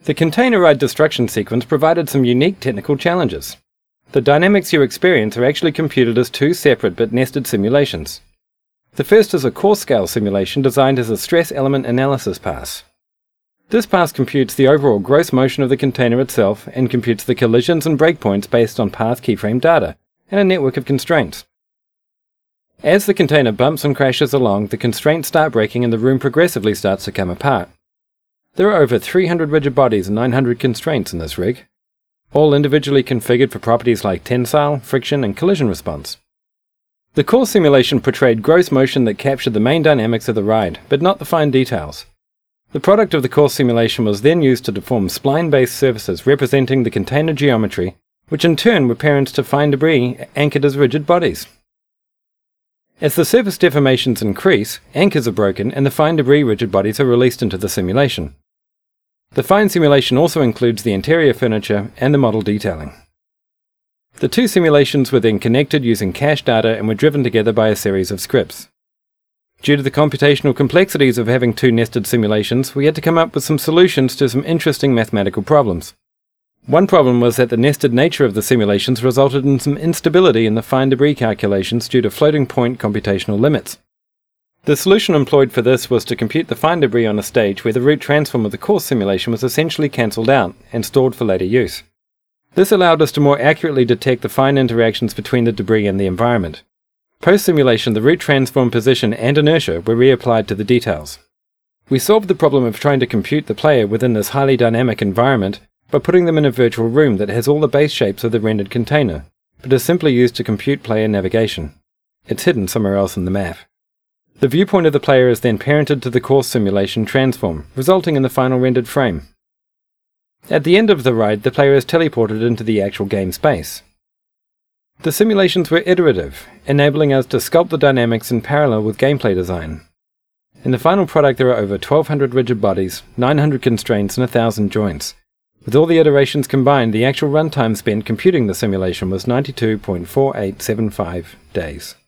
The container ride destruction sequence provided some unique technical challenges. The dynamics you experience are actually computed as two separate but nested simulations. The first is a course-scale simulation designed as a stress element analysis pass. This pass computes the overall gross motion of the container itself and computes the collisions and breakpoints based on path keyframe data and a network of constraints. As the container bumps and crashes along, the constraints start breaking and the room progressively starts to come apart. There are over 300 rigid bodies and 900 constraints in this rig, all individually configured for properties like tensile, friction, and collision response. The course simulation portrayed gross motion that captured the main dynamics of the ride, but not the fine details. The product of the course simulation was then used to deform spline-based surfaces representing the container geometry, which in turn were parents to fine debris anchored as rigid bodies. As the surface deformations increase, anchors are broken and the fine debris rigid bodies are released into the simulation. The fine simulation also includes the interior furniture and the model detailing. The two simulations were then connected using cache data and were driven together by a series of scripts. Due to the computational complexities of having two nested simulations, we had to come up with some solutions to some interesting mathematical problems. One problem was that the nested nature of the simulations resulted in some instability in the fine debris calculations due to floating point computational limits. The solution employed for this was to compute the fine debris on a stage where the root transform of the course simulation was essentially cancelled out and stored for later use. This allowed us to more accurately detect the fine interactions between the debris and the environment. Post-simulation, the root transform position and inertia were reapplied to the details. We solved the problem of trying to compute the player within this highly dynamic environment by putting them in a virtual room that has all the base shapes of the rendered container, but is simply used to compute player navigation. It's hidden somewhere else in the map. The viewpoint of the player is then parented to the course simulation transform, resulting in the final rendered frame. At the end of the ride, the player is teleported into the actual game space. The simulations were iterative, enabling us to sculpt the dynamics in parallel with gameplay design. In the final product there are over 1,200 rigid bodies, 900 constraints and 1,000 joints. With all the iterations combined, the actual runtime spent computing the simulation was 92.4875 days.